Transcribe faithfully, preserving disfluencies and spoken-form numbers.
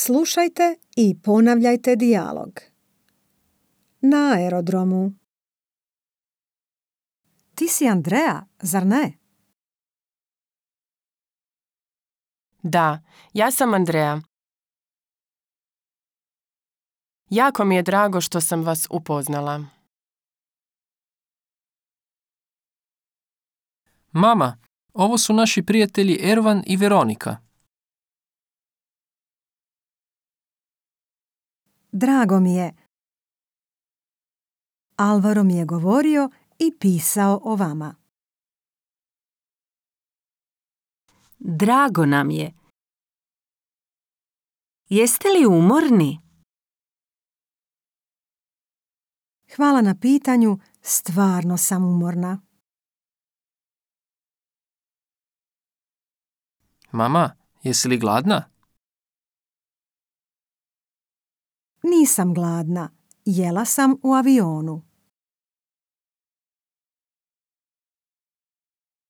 Slušajte i ponavljajte dijalog. Na aerodromu. Ti si Andrea, zar ne? Da, ja sam Andrea. Jako mi je drago što sam vas upoznala. Mama, ovo su naši prijatelji Ervan i Veronika. Drago mi je. Alvaro mi je govorio i pisao o vama. Drago nam je. Jeste li umorni? Hvala na pitanju, stvarno sam umorna. Mama, jesi li gladna? Nisam gladna, jela sam u avionu.